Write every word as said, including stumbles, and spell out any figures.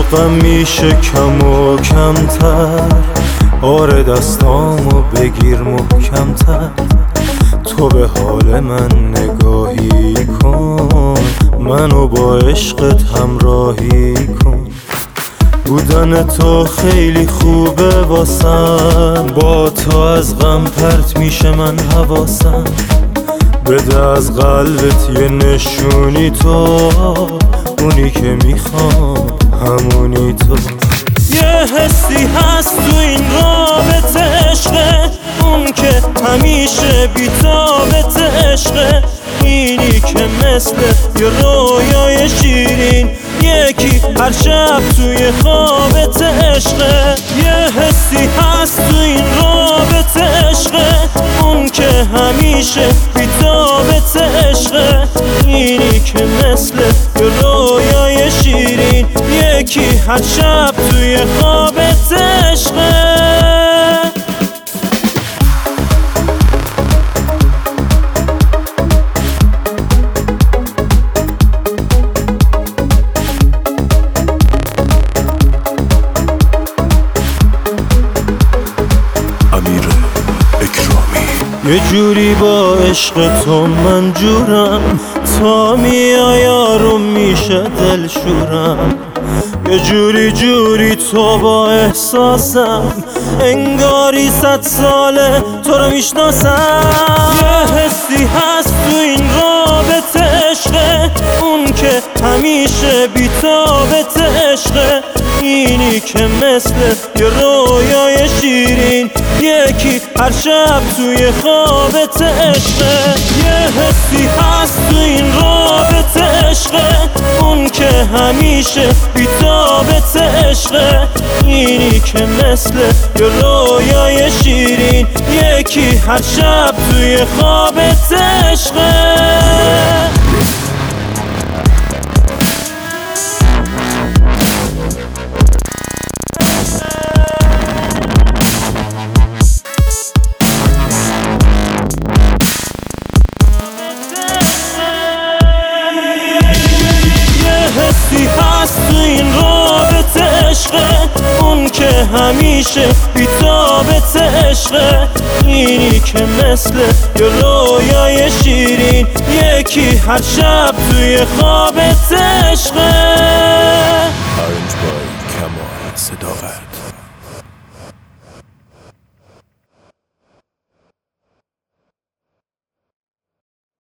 عشقم میشه کم و کمتر، آره دستامو بگیر محکمتر. تو به حال من نگاهی کن، منو با عشقت همراهی کن. بودن تو خیلی خوبه واسم، با تو از غم پرت میشه من حواسم. بده از قلبت یه نشونی، تو اونی که میخوام همونی تو. یه حسی هست تو این رابطه عشقه، اون که همیشه بی‌تابت عشقه. اینی که مثل یه رویای شیرین، یکی هر شب توی خوابت عشقه. یه حسی هست تو این رابطه عشقه، اون که همیشه بی‌تابت عشقه. اینی که مثل یه رویای شیرین، یکی هر شب توی خوابت عشقه. یه جوری با عشق تو من جورم، تا میای آروم میشه دلشورم. یه جوری جوری تو با احساسم، انگاری صد ساله تو رو میشناسم. یه حسی هست تو این رابطه عشقه، اون که همیشه بی‌تابت عشقه. اینی که مثل یه رویای شیرین، یکی هر شب توی خوابت عشقه. یه حسی هست تو این رابطه عشقه، اون که همیشه بی‌تابت عشقه. اینی که مثل یه رویای شیرین، یکی هر شب توی خوابت عشقه. حسی هست تو این رابطه عشقه، اون که همیشه بی‌تابت عشقه. اینی که مثل یه رویای شیرین، یکی هر شب توی خوابت عشقه. آرنج بای کمال صداقت.